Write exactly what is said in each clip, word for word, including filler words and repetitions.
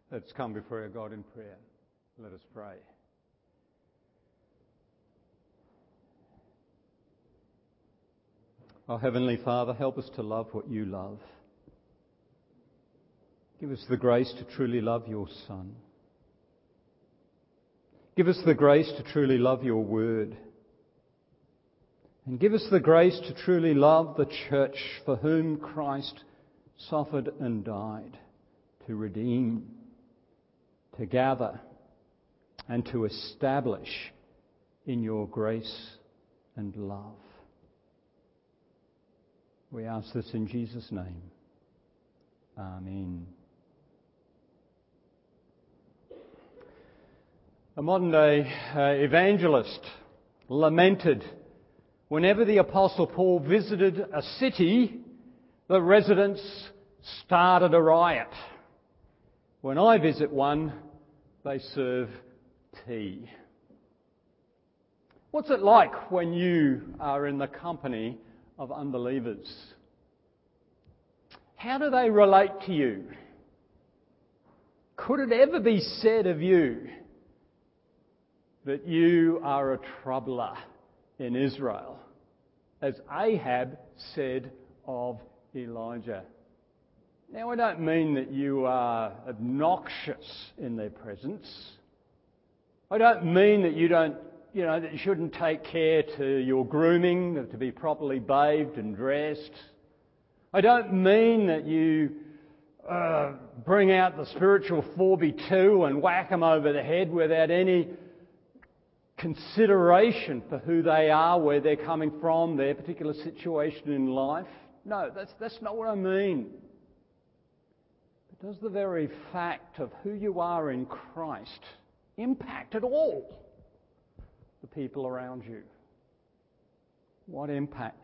Let's come before our God in prayer. Let us pray. Our Heavenly Father, help us to love what you love. Give us the grace to truly love your Son. Give us the grace to truly love your word. And give us the grace to truly love the church for whom Christ suffered and died, to redeem, to gather, and to establish in your grace and love. We ask this in Jesus' name. Amen. A modern-day uh, evangelist lamented whenever the Apostle Paul visited a city, the residents started a riot. When I visit one, they serve tea. What's it like when you are in the company of unbelievers? How do they relate to you? Could it ever be said of you that you are a troubler in Israel, as Ahab said of Elijah? Now, I don't mean that you are obnoxious in their presence. I don't mean that you don't, you know, that you shouldn't take care to your grooming, to be properly bathed and dressed. I don't mean that you uh, bring out the spiritual four by two and whack them over the head without any consideration for who they are, where they're coming from, their particular situation in life. No, that's that's not what I mean. But does the very fact of who you are in Christ impact at all the people around you? What impact?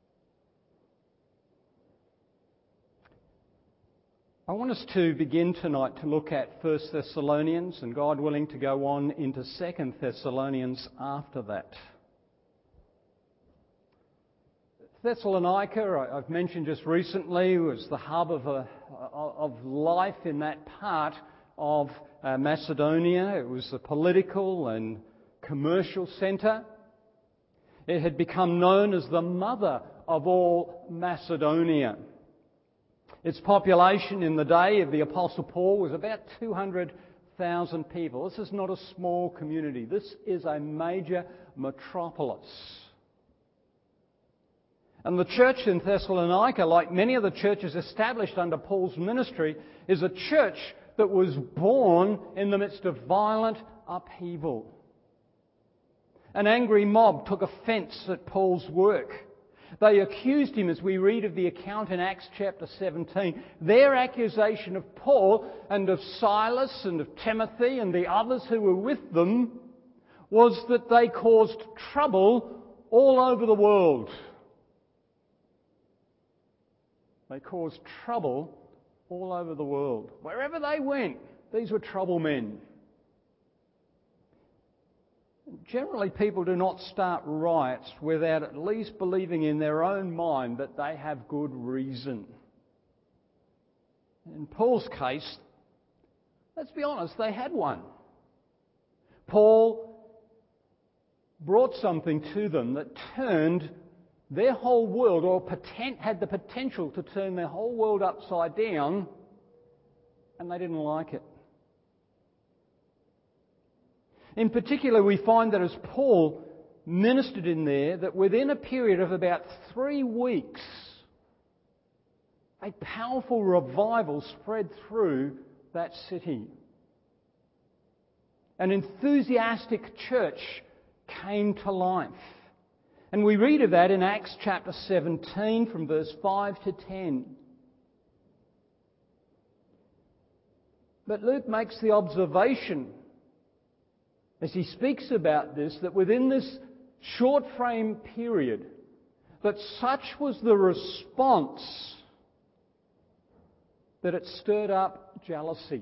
I want us to begin tonight to look at First Thessalonians, and God willing to go on into Second Thessalonians after that. Thessalonica, I've mentioned just recently, was the hub of, a, of life in that part of uh, Macedonia. It was a political and commercial centre. It had become known as the mother of all Macedonia. Its population in the day of the Apostle Paul was about two hundred thousand people. This is not a small community. This is a major metropolis. And the church in Thessalonica, like many of the churches established under Paul's ministry, is a church that was born in the midst of violent upheaval. An angry mob took offence at Paul's work. They accused him, as we read of the account in Acts chapter seventeen. Their accusation of Paul and of Silas and of Timothy and the others who were with them was that they caused trouble all over the world. They caused trouble all over the world. Wherever they went, these were trouble men. Generally, people do not start riots without at least believing in their own mind that they have good reason. In Paul's case, let's be honest, they had one. Paul brought something to them that turned their whole world, or potent, had the potential to turn their whole world upside down, and they didn't like it. In particular, we find that as Paul ministered in there, that within a period of about three weeks, a powerful revival spread through that city. An enthusiastic church came to life. And we read of that in Acts chapter seventeen from verse five to ten. But Luke makes the observation, as he speaks about this, that within this short frame period, that such was the response that it stirred up jealousy.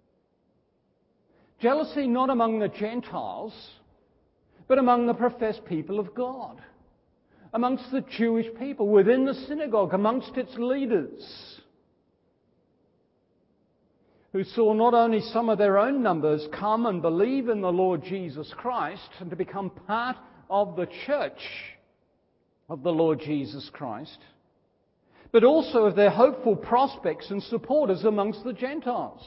Jealousy not among the Gentiles, but among the professed people of God, amongst the Jewish people, within the synagogue, amongst its leaders. who saw not only some of their own numbers come and believe in the Lord Jesus Christ and to become part of the church of the Lord Jesus Christ, but also of their hopeful prospects and supporters amongst the Gentiles.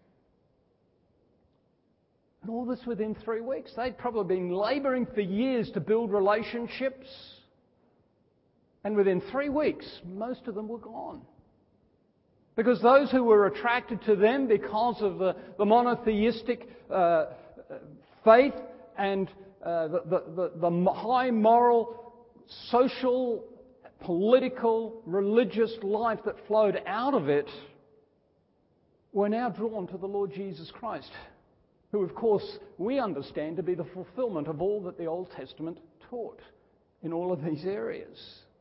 And all this within three weeks. They'd probably been labouring for years to build relationships. And within three weeks, most of them were gone. Because those who were attracted to them because of the, the monotheistic uh, faith and uh, the, the, the, the high moral, social, political, religious life that flowed out of it, were now drawn to the Lord Jesus Christ, who, of course, we understand to be the fulfillment of all that the Old Testament taught in all of these areas.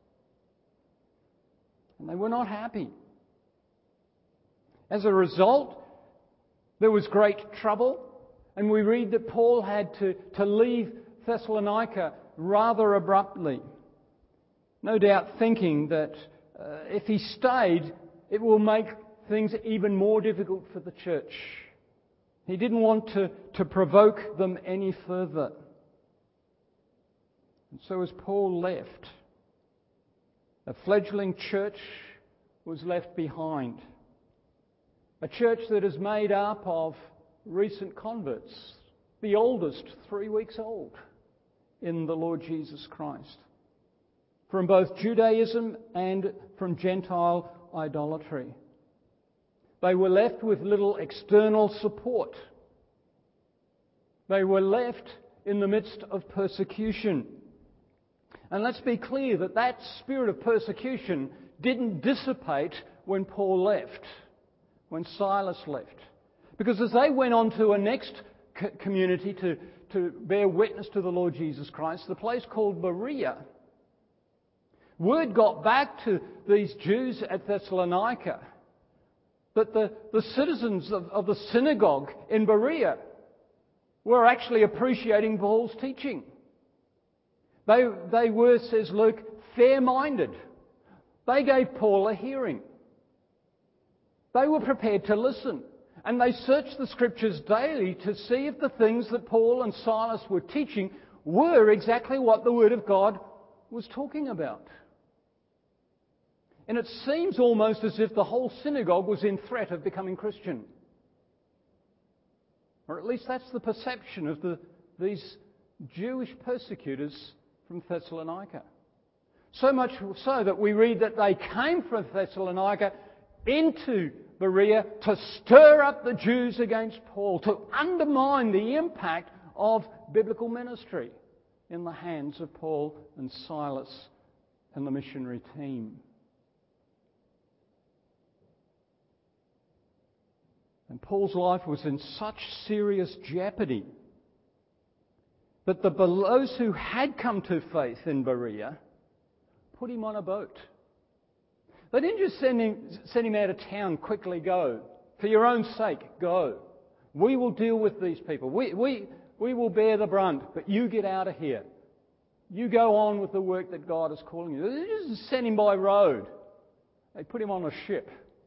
And they were not happy. As a result, there was great trouble, and we read that Paul had to, to leave Thessalonica rather abruptly. No doubt thinking that uh, if he stayed, it will make things even more difficult for the church. He didn't want to, to provoke them any further. And so as Paul left, a fledgling church was left behind. A church that is made up of recent converts, the oldest three weeks old in the Lord Jesus Christ, from both Judaism and from Gentile idolatry. They were left with little external support. They were left in the midst of persecution. And let's be clear that that spirit of persecution didn't dissipate when Paul left, when Silas left. Because as they went on to a next co- community to, to bear witness to the Lord Jesus Christ, the place called Berea, word got back to these Jews at Thessalonica that the, the citizens of, of the synagogue in Berea were actually appreciating Paul's teaching. They, they were, says Luke, fair-minded. They gave Paul a hearing. They were prepared to listen. And they searched the Scriptures daily to see if the things that Paul and Silas were teaching were exactly what the Word of God was talking about. And it seems almost as if the whole synagogue was in threat of becoming Christian. Or at least that's the perception of the, these Jewish persecutors from Thessalonica. So much so that we read that they came from Thessalonica into Berea to stir up the Jews against Paul, to undermine the impact of biblical ministry in the hands of Paul and Silas and the missionary team. And Paul's life was in such serious jeopardy that the, those who had come to faith in Berea put him on a boat. They didn't just send him, send him out of town, quickly go. For your own sake, go. We will deal with these people. We, we, we will bear the brunt, but you get out of here. You go on with the work that God is calling you. They didn't just send him by road. They put him on a ship,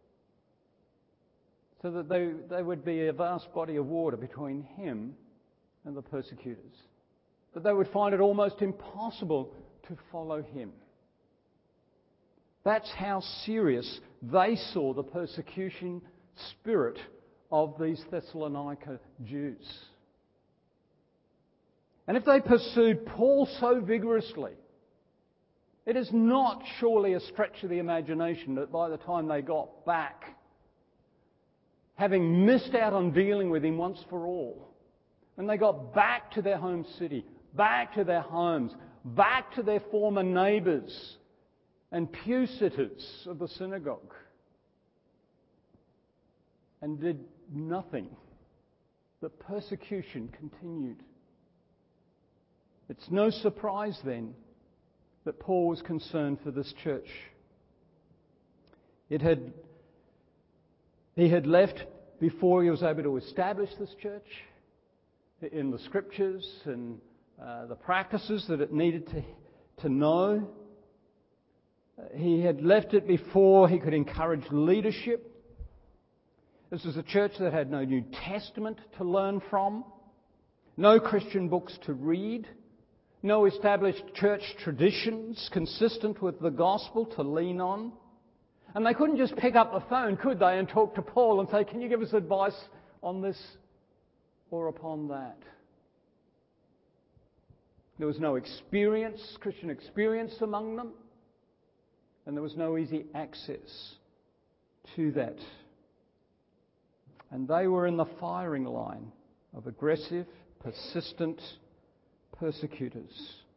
so that they, there would be a vast body of water between him and the persecutors. That they would find it almost impossible to follow him. That's how serious they saw the persecution spirit of these Thessalonica Jews. And if they pursued Paul so vigorously, it is not surely a stretch of the imagination that by the time they got back, having missed out on dealing with him once for all, when they got back to their home city, back to their homes, back to their former neighbours and pew sitters of the synagogue, and did nothing, the persecution continued. It's no surprise then that Paul was concerned for this church. It had He had left before he was able to establish this church in the Scriptures and uh, the practices that it needed to, to know. He had left it before he could encourage leadership. This was a church that had no New Testament to learn from, no Christian books to read, no established church traditions consistent with the gospel to lean on. And they couldn't just pick up the phone, could they, and talk to Paul and say, "Can you give us advice on this or upon that?" There was no experience, Christian experience among them, and there was no easy access to that. And they were in the firing line of aggressive, persistent persecutors.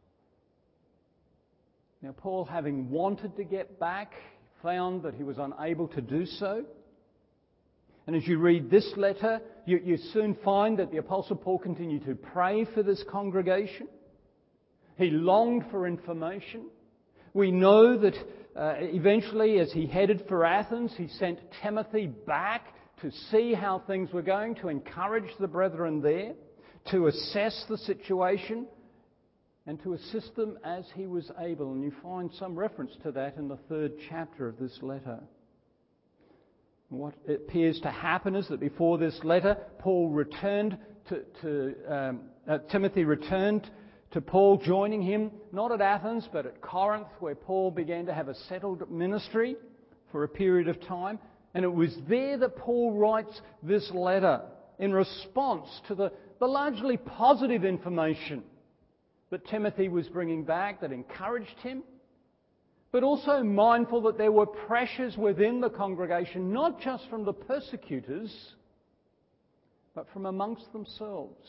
Now, Paul, having wanted to get back, found that he was unable to do so. And as you read this letter, you, you soon find that the Apostle Paul continued to pray for this congregation. He longed for information. We know that uh, eventually, as he headed for Athens, he sent Timothy back to see how things were going, to encourage the brethren there, to assess the situation, and to assist them as he was able. And you find some reference to that in the third chapter of this letter. What appears to happen is that before this letter, Paul returned to, to um, uh, Timothy returned to Paul, joining him not at Athens but at Corinth, where Paul began to have a settled ministry for a period of time. And it was there that Paul writes this letter in response to the, the largely positive information that Timothy was bringing back that encouraged him, but also mindful that there were pressures within the congregation, not just from the persecutors, but from amongst themselves.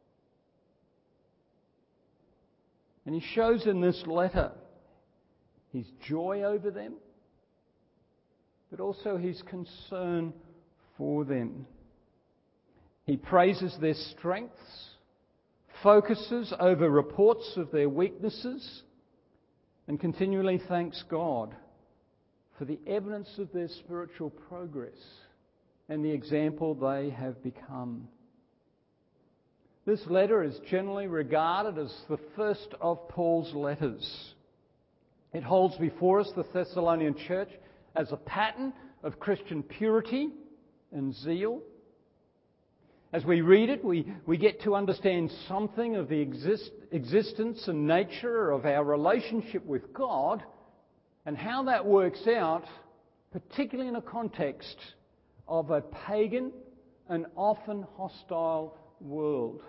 And he shows in this letter his joy over them, but also his concern for them. He praises their strengths, focuses over reports of their weaknesses, and continually thanks God for the evidence of their spiritual progress and the example they have become. This letter is generally regarded as the first of Paul's letters. It holds before us the Thessalonian church as a pattern of Christian purity and zeal. As we read it, we, we get to understand something of the exist, existence and nature of our relationship with God and how that works out, particularly in a context of a pagan and often hostile world.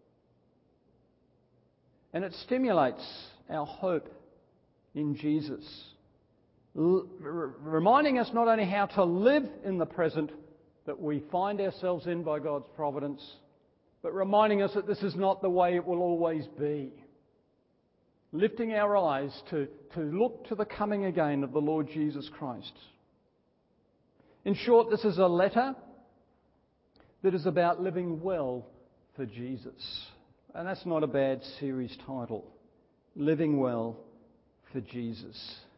And it stimulates our hope in Jesus, L- reminding us not only how to live in the present that we find ourselves in by God's providence, but reminding us that this is not the way it will always be. Lifting our eyes to, to look to the coming again of the Lord Jesus Christ. In short, this is a letter that is about living well for Jesus. And that's not a bad series title. Living well for Jesus.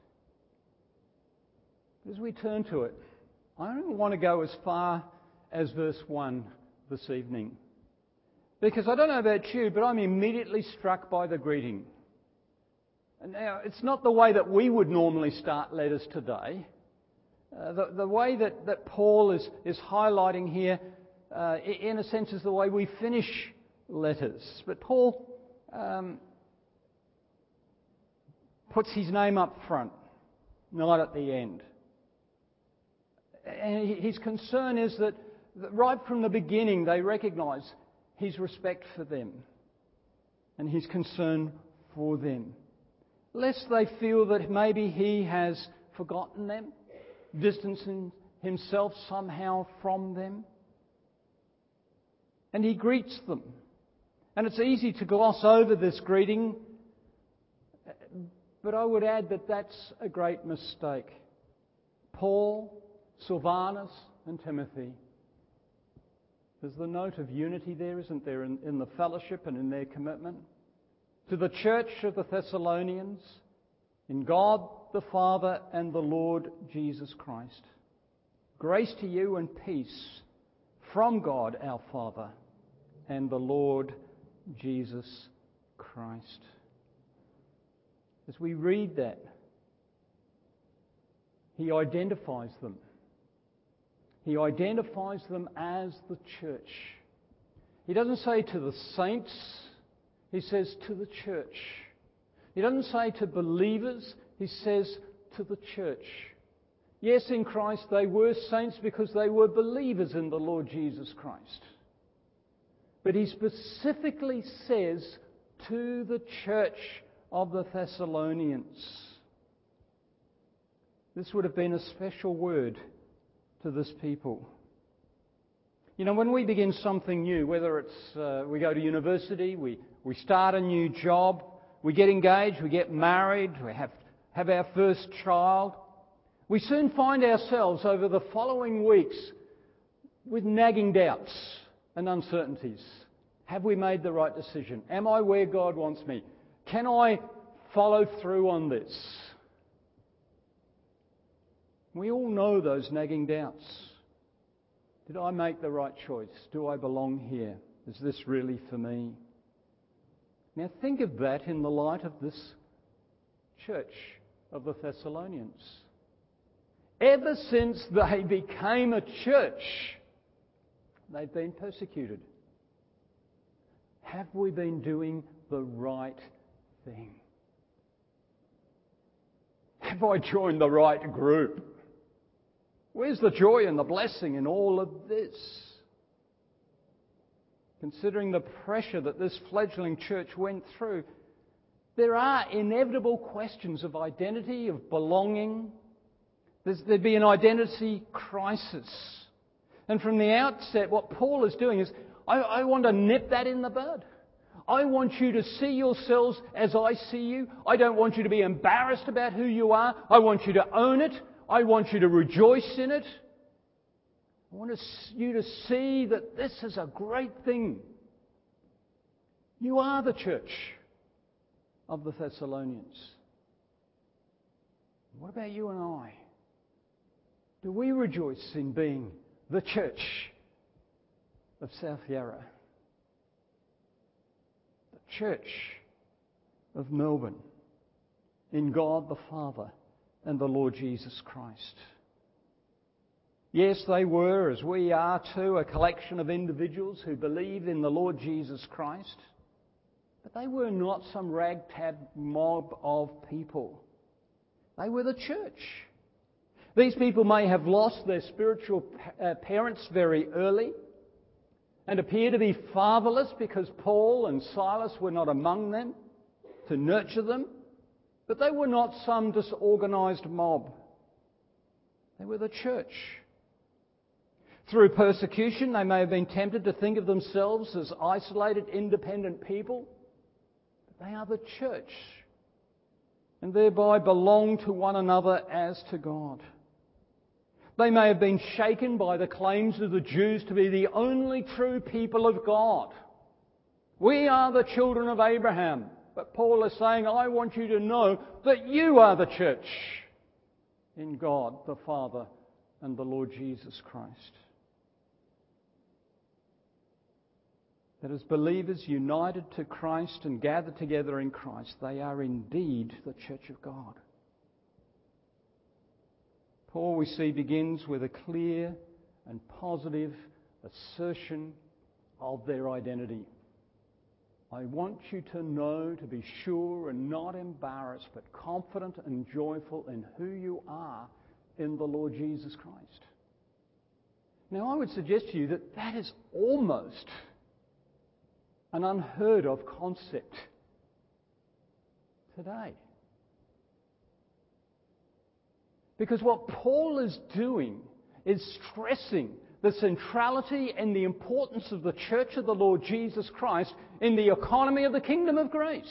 As we turn to it, I don't want to go as far as verse one this evening. Because I don't know about you, but I'm immediately struck by the greeting. And now, it's not the way that we would normally start letters today. Uh, the, the way that, that Paul is, is highlighting here, uh, in a sense, is the way we finish letters. But Paul um, puts his name up front, not at the end. And his concern is that right from the beginning they recognise his respect for them and his concern for them, lest they feel that maybe he has forgotten them, distancing himself somehow from them. And he greets them. And it's easy to gloss over this greeting, but I would add that that's a great mistake. Paul, Silvanus and Timothy. There's the note of unity there, isn't there, in, in the fellowship and in their commitment. To the church of the Thessalonians, in God the Father and the Lord Jesus Christ. Grace to you and peace from God our Father and the Lord Jesus Christ. As we read that, he identifies them. He identifies them as the church. He doesn't say to the saints, he says to the church. He doesn't say to believers, he says to the church. Yes, in Christ they were saints because they were believers in the Lord Jesus Christ. But he specifically says to the church of the Thessalonians. This would have been a special word to this people. You know, when we begin something new, whether it's uh, we go to university, we, we start a new job, we get engaged, we get married, we have, have our first child, we soon find ourselves over the following weeks with nagging doubts and uncertainties. Have we made the right decision? Am I where God wants me? Can I follow through on this? We all know those nagging doubts. Did I make the right choice? Do I belong here? Is this really for me? Now think of that in the light of this church of the Thessalonians. Ever since they became a church, they've been persecuted. Have we been doing the right thing? Have I joined the right group? Where's the joy and the blessing in all of this? Considering the pressure that this fledgling church went through, there are inevitable questions of identity, of belonging. There's, there'd be an identity crisis. And from the outset, what Paul is doing is, I, I want to nip that in the bud. I want you to see yourselves as I see you. I don't want you to be embarrassed about who you are. I want you to own it. I want you to rejoice in it. I want you to see that this is a great thing. You are the church of the Thessalonians. What about you and I? Do we rejoice in being the church of South Yarra? The church of Melbourne in God the Father and the Lord Jesus Christ. Yes, they were, as we are too, a collection of individuals who believe in the Lord Jesus Christ. But they were not some ragtag mob of people. They were the church. These people may have lost their spiritual parents very early and appear to be fatherless because Paul and Silas were not among them to nurture them. But they were not some disorganised mob. They were the church. Through persecution, they may have been tempted to think of themselves as isolated, independent people. But they are the church, and thereby belong to one another as to God. They may have been shaken by the claims of the Jews to be the only true people of God. We are the children of Abraham. But Paul is saying, I want you to know that you are the church in God the Father and the Lord Jesus Christ. That as believers united to Christ and gathered together in Christ, they are indeed the church of God. Paul, we see, begins with a clear and positive assertion of their identity. I want you to know, to be sure and not embarrassed, but confident and joyful in who you are in the Lord Jesus Christ. Now, I would suggest to you that that is almost an unheard of concept today. Because what Paul is doing is stressing the centrality and the importance of the church of the Lord Jesus Christ in the economy of the kingdom of grace.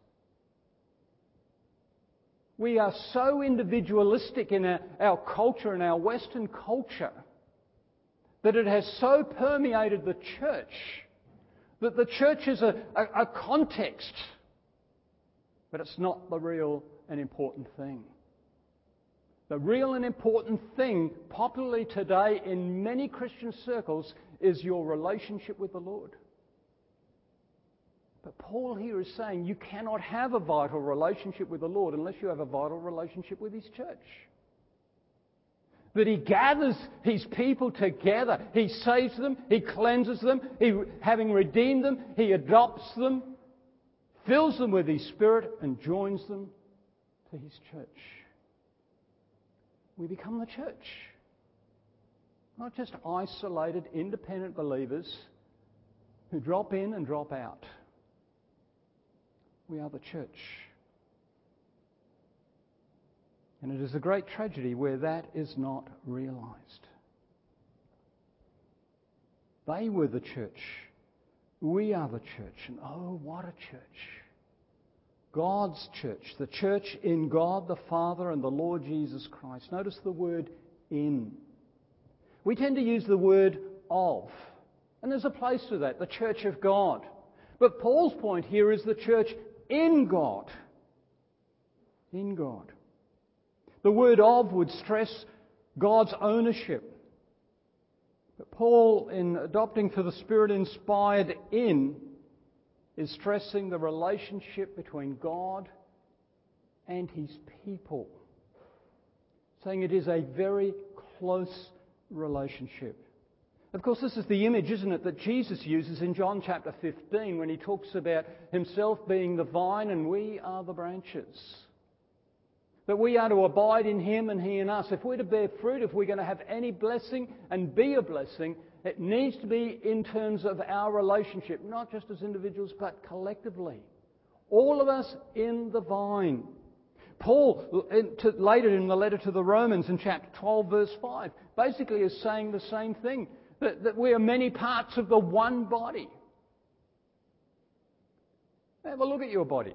We are so individualistic in our, our culture and our Western culture that it has so permeated the church that the church is a, a, a context, but it's not the real and important thing. The real and important thing, popularly today in many Christian circles, is your relationship with the Lord. But Paul here is saying you cannot have a vital relationship with the Lord unless you have a vital relationship with His church. That He gathers His people together. He saves them. He cleanses them. He, having redeemed them, He adopts them, fills them with His Spirit, and joins them to His church. We become the church. Not just isolated, independent believers who drop in and drop out. We are the church. And it is a great tragedy where that is not realised. They were the church. We are the church. And oh, what a church. God's church. The church in God the Father and the Lord Jesus Christ. Notice the word in. We tend to use the word of. And there's a place for that. The church of God. But Paul's point here is the church in God. In God. The word of would stress God's ownership. But Paul, in adopting for the Spirit-inspired in, is stressing the relationship between God and His people. Saying it is a very close relationship. Of course, this is the image, isn't it, that Jesus uses in John chapter fifteen when He talks about Himself being the vine and we are the branches. That we are to abide in Him and He in us. If we're to bear fruit, if we're going to have any blessing and be a blessing, it needs to be in terms of our relationship, not just as individuals, but collectively. All of us in the vine. Paul, later in the letter to the Romans in chapter twelve, verse five, basically is saying the same thing, that, that we are many parts of the one body. Have a look at your body.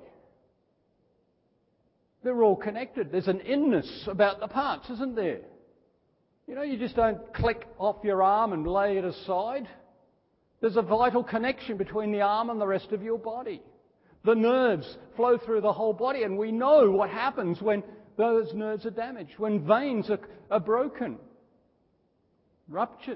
They're all connected. There's an inness about the parts, isn't there? You know, you just don't click off your arm and lay it aside. There's a vital connection between the arm and the rest of your body. The nerves flow through the whole body, and we know what happens when those nerves are damaged, when veins are, are broken, ruptured.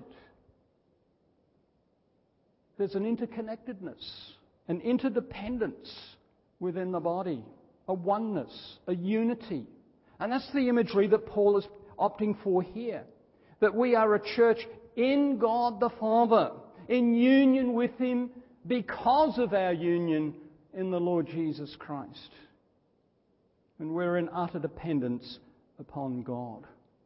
There's an interconnectedness, an interdependence within the body. A oneness, a unity. And that's the imagery that Paul is opting for here. That we are a church in God the Father, in union with Him because of our union in the Lord Jesus Christ. And we're in utter dependence upon God.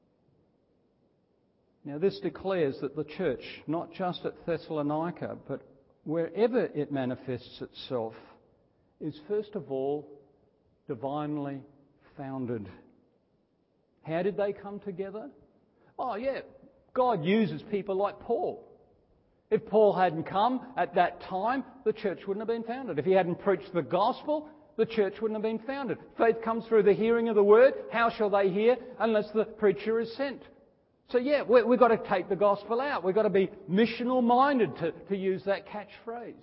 Now this declares that the church, not just at Thessalonica, but wherever it manifests itself, is first of all divinely founded. How did they come together? Oh yeah, God uses people like Paul. If Paul hadn't come at that time, the church wouldn't have been founded. If he hadn't preached the gospel, the church wouldn't have been founded. Faith comes through the hearing of the word. How shall they hear unless the preacher is sent? So yeah, we, we've got to take the gospel out. We've got to be missional minded, to, to use that catchphrase.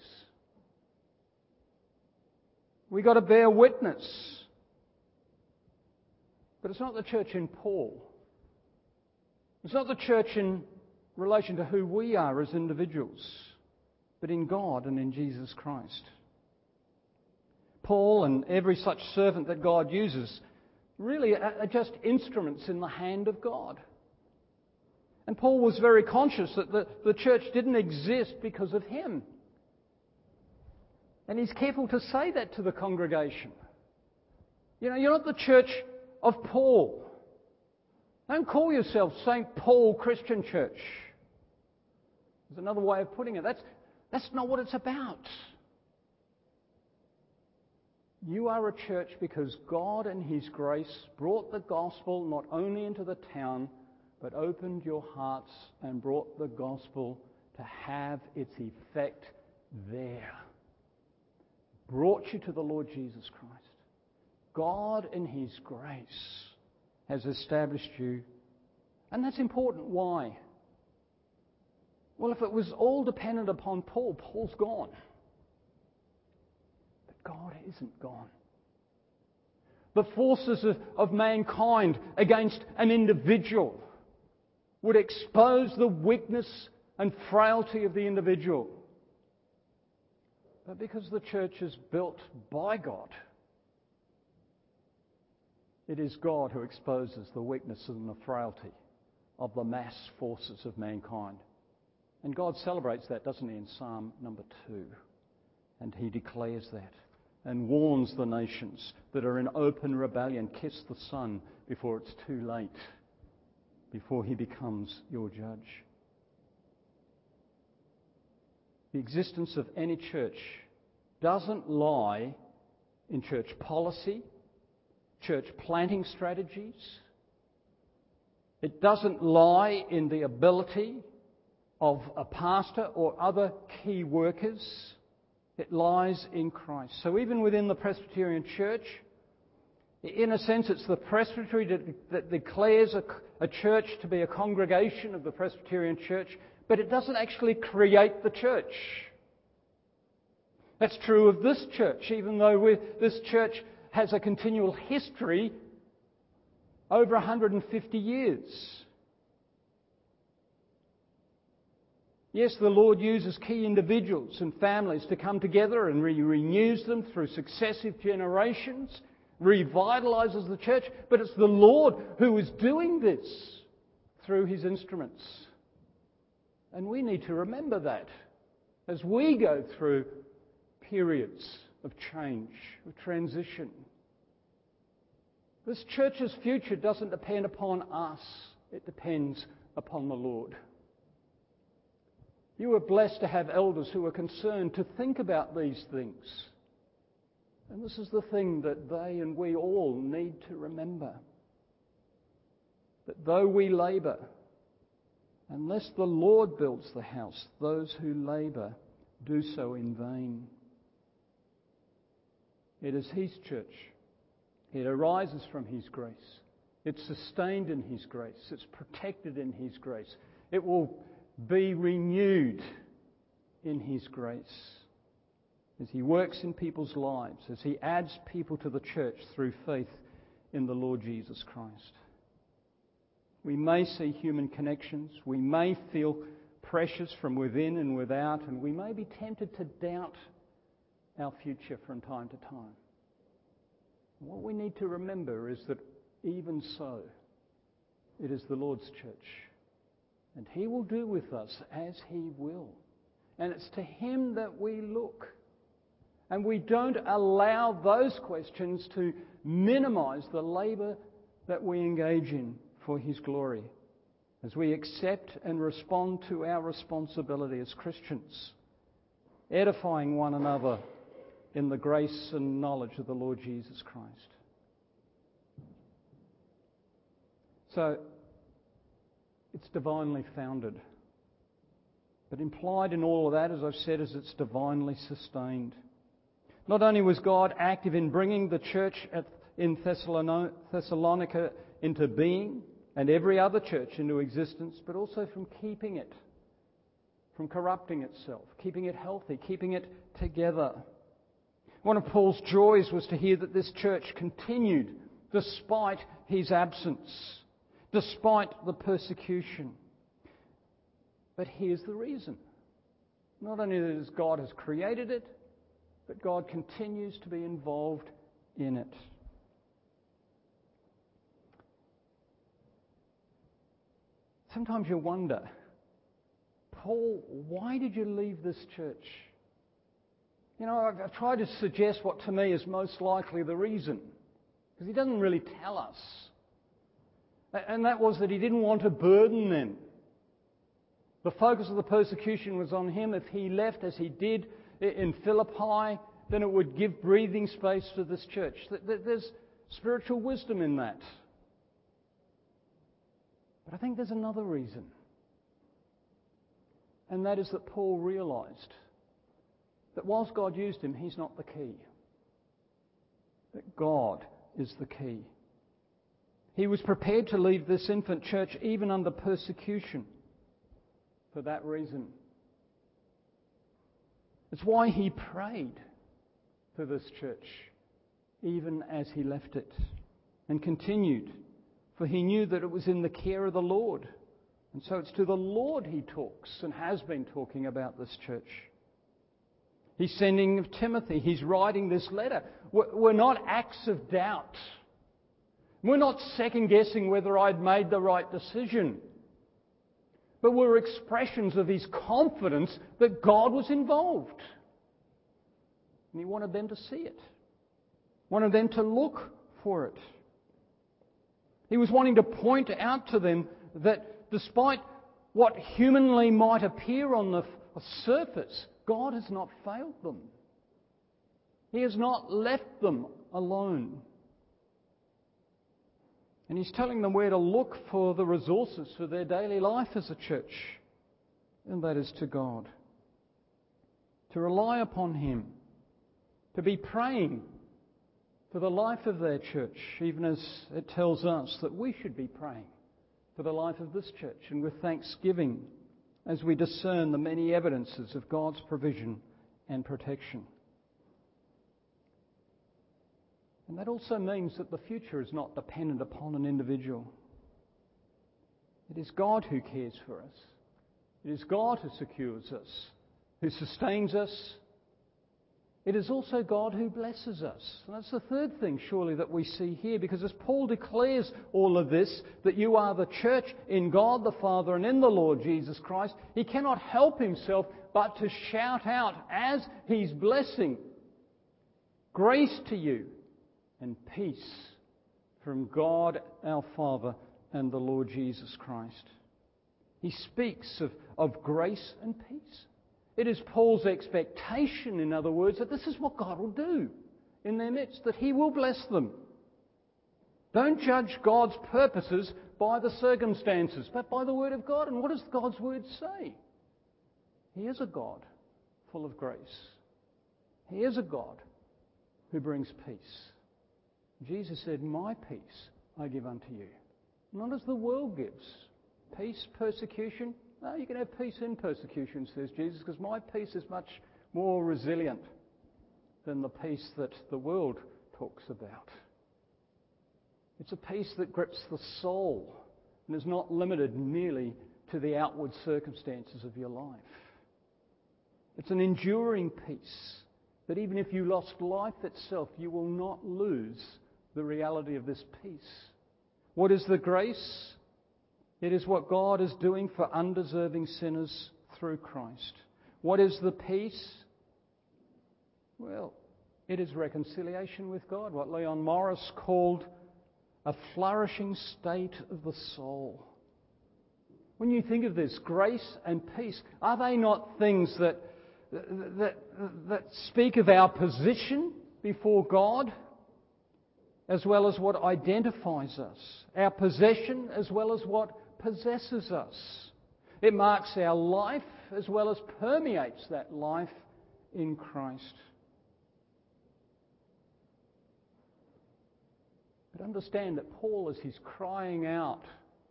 We've got to bear witness. But it's not the church in Paul. It's not the church in relation to who we are as individuals, but in God and in Jesus Christ. Paul and every such servant that God uses really are just instruments in the hand of God. And Paul was very conscious that the, the church didn't exist because of him. And he's careful to say that to the congregation. You know, you're not the church of Paul. Don't call yourself Saint Paul Christian Church. There's another way of putting it. That's, that's not what it's about. You are a church because God in His grace brought the gospel not only into the town, but opened your hearts and brought the gospel to have its effect there. Brought you to the Lord Jesus Christ. God in His grace has established you. And that's important. Why? Well, if it was all dependent upon Paul, Paul's gone. But God isn't gone. The forces of, of mankind against an individual would expose the weakness and frailty of the individual. But because the church is built by God, it is God who exposes the weakness and the frailty of the mass forces of mankind. And God celebrates that, doesn't he, in Psalm number two. And he declares that and warns the nations that are in open rebellion, kiss the Son before it's too late, before he becomes your judge. The existence of any church doesn't lie in church policy, church planting strategies. It doesn't lie in the ability of a pastor or other key workers. It lies in Christ. So even within the Presbyterian Church, in a sense, it's the presbytery that, that declares a, a church to be a congregation of the Presbyterian Church, but it doesn't actually create the church. That's true of this church, even though we're, this church has a continual history over one hundred fifty years. Yes, the Lord uses key individuals and families to come together and He renews them through successive generations, revitalises the church, but it's the Lord who is doing this through His instruments. And we need to remember that as we go through periods of change, of transition. This church's future doesn't depend upon us, it depends upon the Lord. You are blessed to have elders who are concerned to think about these things. And this is the thing that they and we all need to remember. That though we labour, unless the Lord builds the house, those who labour do so in vain. It is His church. It arises from His grace. It's sustained in His grace. It's protected in His grace. It will be renewed in His grace as He works in people's lives, as He adds people to the church through faith in the Lord Jesus Christ. We may see human connections, we may feel pressures from within and without, and we may be tempted to doubt our future from time to time. What we need to remember is that even so, it is the Lord's church. And He will do with us as He will. And it's to Him that we look. And we don't allow those questions to minimise the labour that we engage in for His glory, as we accept and respond to our responsibility as Christians, edifying one another in the grace and knowledge of the Lord Jesus Christ. So, it's divinely founded. But implied in all of that, as I've said, is it's divinely sustained. Not only was God active in bringing the church at, in Thessalonica into being, and every other church into existence, but also from keeping it, from corrupting itself, keeping it healthy, keeping it together. One of Paul's joys was to hear that this church continued despite his absence, despite the persecution. But here's the reason. Not only that God has created it, but God continues to be involved in it. Sometimes you wonder, Paul, why did you leave this church? You know, I've, I've tried to suggest what to me is most likely the reason, because he doesn't really tell us. And that was that he didn't want to burden them. The focus of the persecution was on him. If he left as he did in Philippi, then it would give breathing space to this church. There's spiritual wisdom in that. But I think there's another reason. And that is that Paul realised that whilst God used him, he's not the key. That God is the key. He was prepared to leave this infant church even under persecution for that reason. It's why he prayed for this church even as he left it and continued, for he knew that it was in the care of the Lord. And so it's to the Lord he talks and has been talking about this church. He's sending Timothy. He's writing this letter. We're not acts of doubt. We're not second-guessing whether I'd made the right decision. but were expressions of his confidence that God was involved. And he wanted them to see it, wanted them to look for it. He was wanting to point out to them that despite what humanly might appear on the surface, God has not failed them. He has not left them alone. And he's telling them where to look for the resources for their daily life as a church, and that is to God. To rely upon Him, to be praying for the life of their church, even as it tells us that we should be praying for the life of this church, and with thanksgiving as we discern the many evidences of God's provision and protection. And that also means that the future is not dependent upon an individual. It is God who cares for us. It is God who secures us, who sustains us. It is also God who blesses us. And that's the third thing, surely, that we see here, because as Paul declares all of this, that you are the church in God the Father and in the Lord Jesus Christ, he cannot help himself but to shout out as he's blessing, grace to you and peace from God our Father and the Lord Jesus Christ. He speaks of, of grace and peace. It is Paul's expectation, in other words, that this is what God will do in their midst, that he will bless them. Don't judge God's purposes by the circumstances, but by the Word of God. And what does God's Word say? He is a God full of grace. He is a God who brings peace. Jesus said, my peace I give unto you, not as the world gives. Peace, persecution. No, you can have peace in persecution, says Jesus, because my peace is much more resilient than the peace that the world talks about. It's a peace that grips the soul and is not limited merely to the outward circumstances of your life. It's an enduring peace that even if you lost life itself, you will not lose the reality of this peace. What is the grace? It is what God is doing for undeserving sinners through Christ. What is the peace? Well, it is reconciliation with God, what Leon Morris called a flourishing state of the soul. When you think of this, grace and peace, are they not things that, that, that speak of our position before God, as well as what identifies us, our possession as well as what possesses us? It marks our life as well as permeates that life in Christ. But understand that Paul, as he's crying out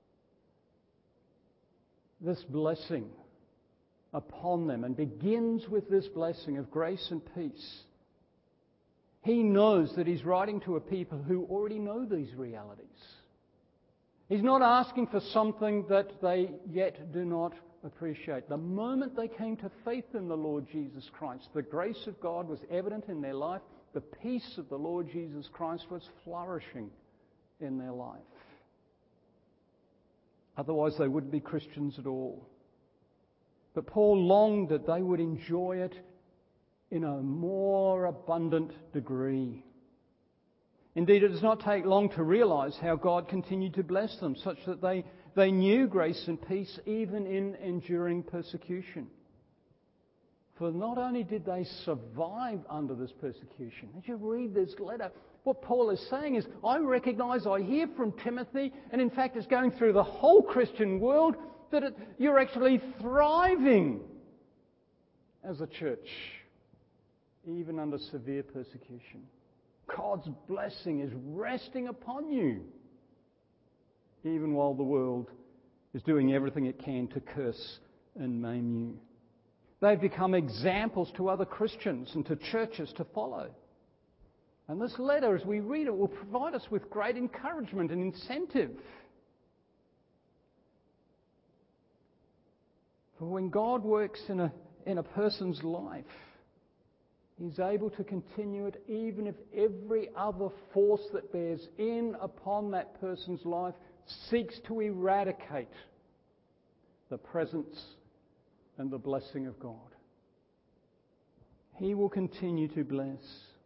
this blessing upon them, and begins with this blessing of grace and peace, he knows that he's writing to a people who already know these realities. He's not asking for something that they yet do not appreciate. The moment they came to faith in the Lord Jesus Christ, the grace of God was evident in their life. The peace of the Lord Jesus Christ was flourishing in their life. Otherwise, they wouldn't be Christians at all. But Paul longed that they would enjoy it in a more abundant degree. Indeed, it does not take long to realise how God continued to bless them, such that they, they knew grace and peace even in enduring persecution. For not only did they survive under this persecution, as you read this letter, what Paul is saying is, I recognise, I hear from Timothy, and in fact it's going through the whole Christian world, that it, you're actually thriving as a church, even under severe persecution. God's blessing is resting upon you, even while the world is doing everything it can to curse and maim you. They've become examples to other Christians and to churches to follow. And this letter, as we read it, will provide us with great encouragement and incentive. For when God works in a, in a person's life, He's able to continue it even if every other force that bears in upon that person's life seeks to eradicate the presence and the blessing of God. He will continue to bless.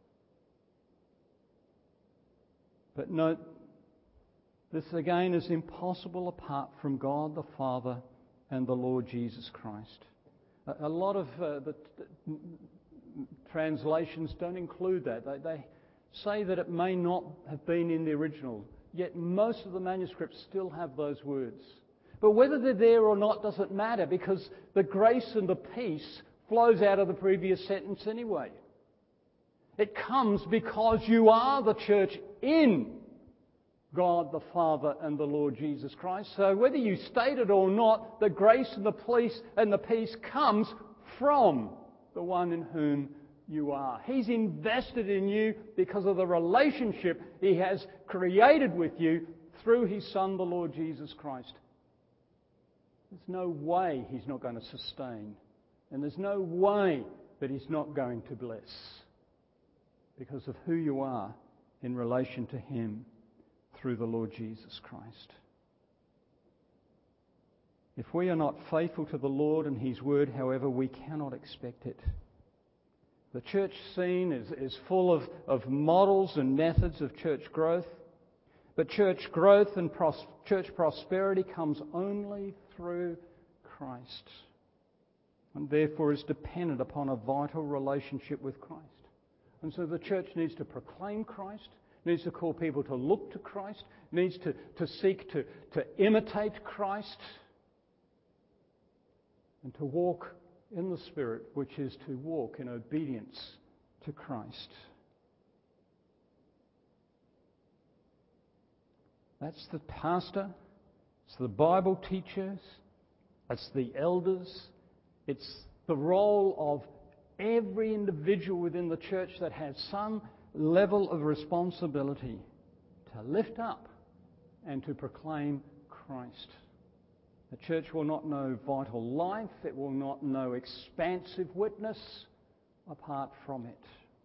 But note, this again is impossible apart from God the Father and the Lord Jesus Christ. A, a lot of uh, the t- translations don't include that. They, they say that it may not have been in the original, yet most of the manuscripts still have those words. But whether they're there or not doesn't matter, because the grace and the peace flows out of the previous sentence anyway. It comes because you are the church in God the Father and the Lord Jesus Christ. So whether you state it or not, the grace and the peace and the peace comes from the one in whom you are. He's invested in you because of the relationship He has created with you through His Son, the Lord Jesus Christ. There's no way He's not going to sustain. And there's no way that He's not going to bless, because of who you are in relation to Him through the Lord Jesus Christ. If we are not faithful to the Lord and His Word, however, we cannot expect it. The church scene is, is full of, of models and methods of church growth, but church growth and pros- church prosperity comes only through Christ, and therefore is dependent upon a vital relationship with Christ. And so the church needs to proclaim Christ, needs to call people to look to Christ, needs to, to seek to, to imitate Christ, and to walk in the Spirit, which is to walk in obedience to Christ. That's the pastor, it's the Bible teachers, it's the elders, it's the role of every individual within the church that has some level of responsibility to lift up and to proclaim Christ. The church will not know vital life, it will not know expansive witness apart from it.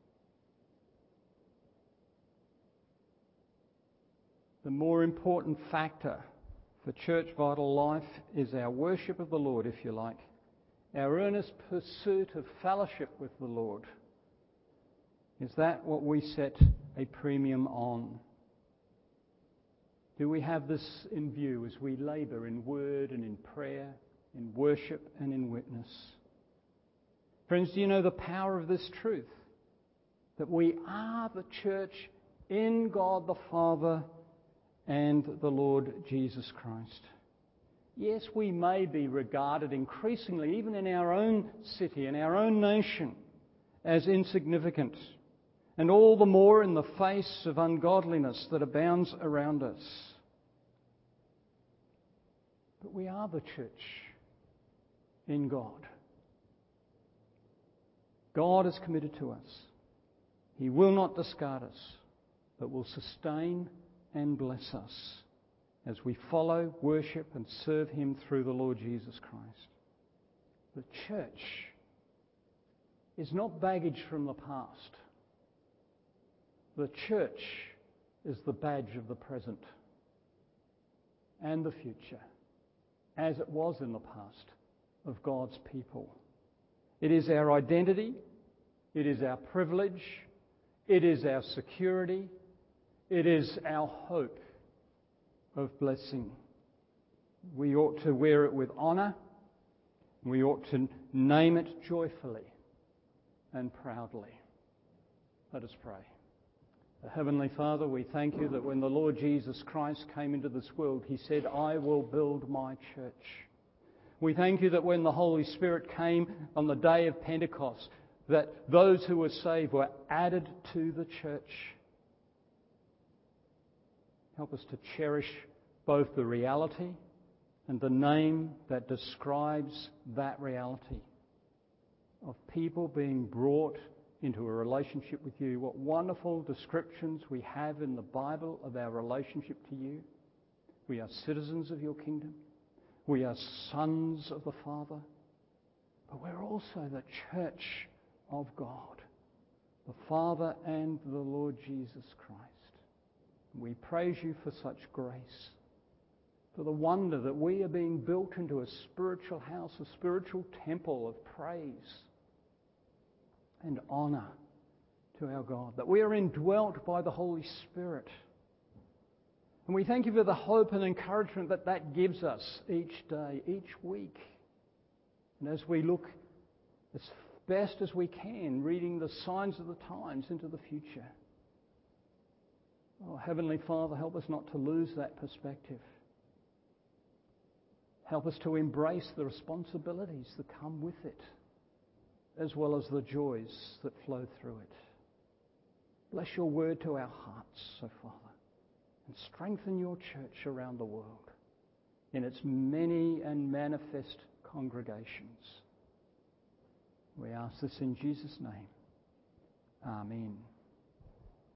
The more important factor for church vital life is our worship of the Lord, if you like. Our earnest pursuit of fellowship with the Lord. Is that what we set a premium on? Do we have this in view as we labour in word and in prayer, in worship and in witness? Friends, do you know the power of this truth? That we are the church in God the Father and the Lord Jesus Christ. Yes, we may be regarded increasingly, even in our own city, in our own nation, as insignificant, and all the more in the face of ungodliness that abounds around us. But we are the church in God. God is committed to us. He will not discard us, but will sustain and bless us as we follow, worship and serve Him through the Lord Jesus Christ. The church is not baggage from the past. The church is the badge of the present and the future, as it was in the past, of God's people. It is our identity, it is our privilege, it is our security, it is our hope of blessing. We ought to wear it with honour. We ought to name it joyfully and proudly. Let us pray. Heavenly Father, we thank You that when the Lord Jesus Christ came into this world, He said, I will build my church. We thank You that when the Holy Spirit came on the day of Pentecost, that those who were saved were added to the church. Help us to cherish both the reality and the name that describes that reality of people being brought into a relationship with You. What wonderful descriptions we have in the Bible of our relationship to You. We are citizens of Your kingdom. We are sons of the Father. But we're also the church of God, the Father and the Lord Jesus Christ. We praise You for such grace. for the wonder that we are being built into a spiritual house, a spiritual temple of praise and honour to our God, that we are indwelt by the Holy Spirit. And we thank you for the hope and encouragement that that gives us each day, each week. And as we look as best as we can, reading the signs of the times into the future. Oh, Heavenly Father, help us not to lose that perspective. Help us to embrace the responsibilities that come with it, as well as the joys that flow through it. Bless your word to our hearts, so Father, and strengthen your church around the world in its many and manifest congregations. We ask this in Jesus' name. Amen.